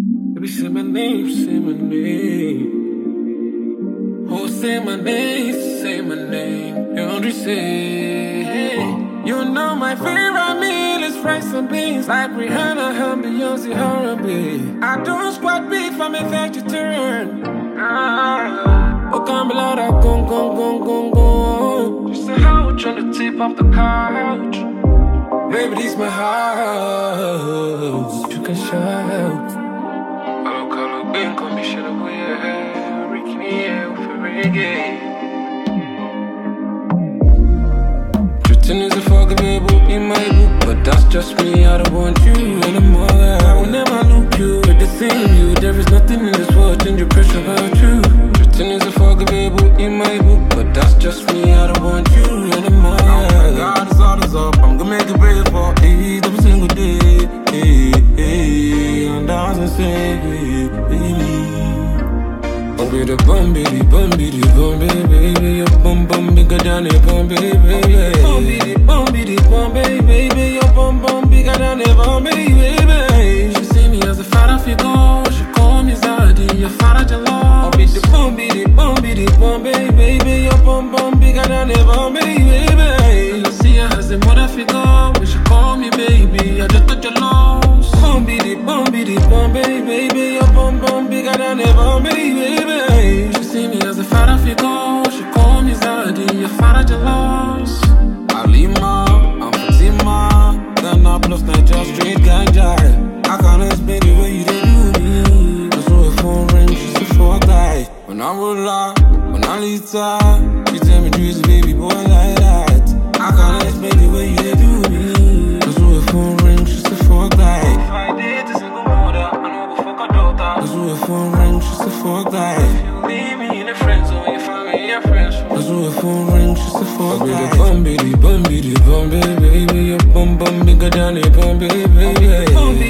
Baby, say my name, say my name. Oh, say my name, say my name. You only say, you know my favorite meal is rice and beans. Like Rihanna, her Beyonce, her and B. I don't squat beef, I'm a vegetarian. Oh, come blood, I go. Just a couch on the tip of the couch. Baby, this my house. You can shout. Call bem com bicha da mulher. Ricky Niel for reggae. Pretend is a forgivable in my book, but that's just me. I don't want you anymore. I will never look you at the same you. There is nothing in this world change your pressure about you. Pretend is a forgivable in my book, but that's just me. I don't want you anymore. Oh my God, it's all is up. I'm gonna make a break for each every single day. And I was say, baby. Oh, be the bum, baby, baby. Your bum, bigger than a bum, baby. Bum, baby. Your bum, bigger than a bum, baby. She see me as a father figure. She call me Zaddy, a father jalo. Oh, be the bum, baby. Your bum, bigger than a bum, baby. You see her as a mother figure. When she call me baby, I just touch your loss. Bum, baby. Your bum, bigger than a bum, baby. She see me as a father figure. She call me Zaddy, a father jealous. Alima, I'm Fatima. Ghana plus Niger, straight ganja. I can't explain the way you did do me. Cause when her phone ring, she's a fuck guy. When I roll up, when I leave her, she tell me trees, baby boy like that. I can't explain the way you did do me. Cause when her phone ring, she's a fuck guy. If I did a single mother, I know go fuck a daughter. Cause when her phone ring, she's a fuck guy. If you leave me in the friend zone, you find me in your friends. Cause when her phone ring, she's a fuck guy. Bum, baby. Your bum, bigger than a bum, baby.